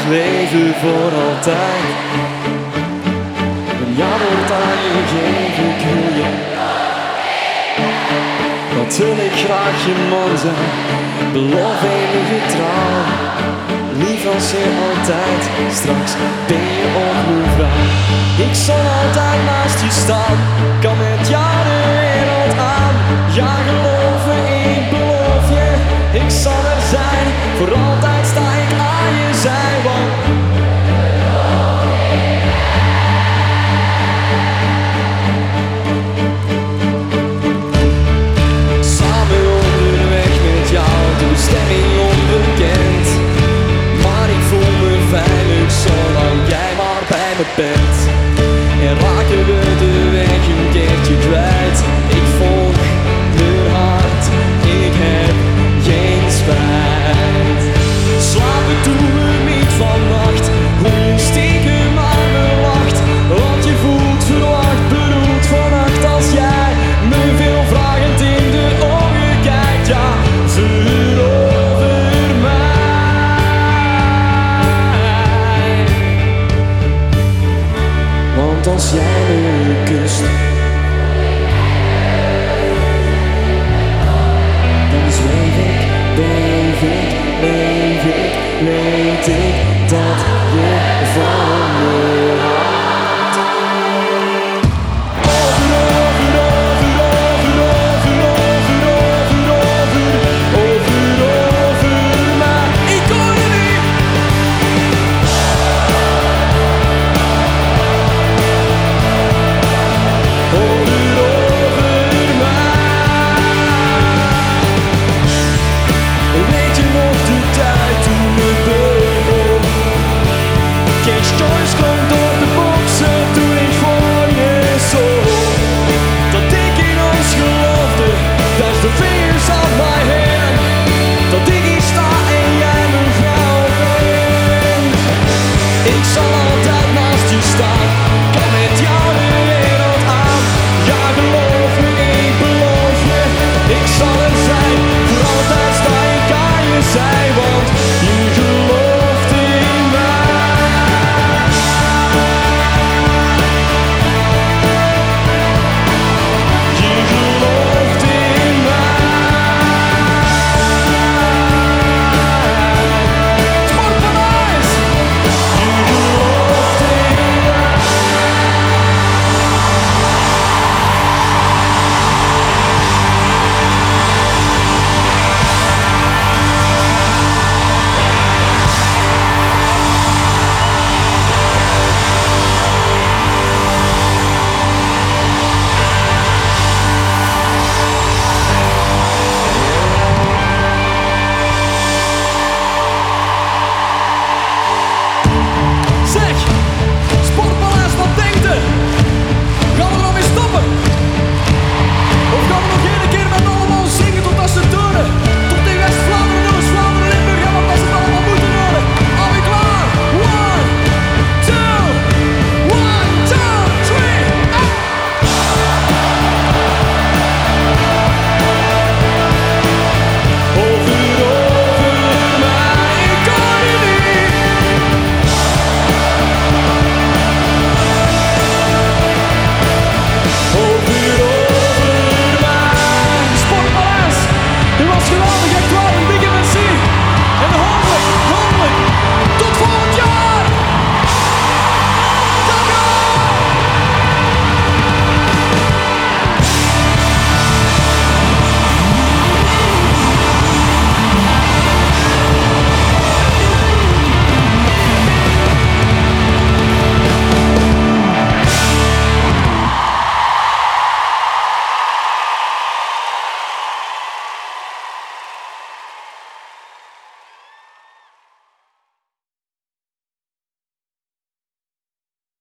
leven voor altijd. Een ja wordt aan je geven, ik wil je. Dat wil ik graag je man zijn, beloof eeuwige trouw. Lief als je altijd, straks ben je ook mijn vrouw. Ik zal altijd naast je staan, kan met jou de wereld aan. Ja, geloven, ik beloof je, ik zal er zijn voor al.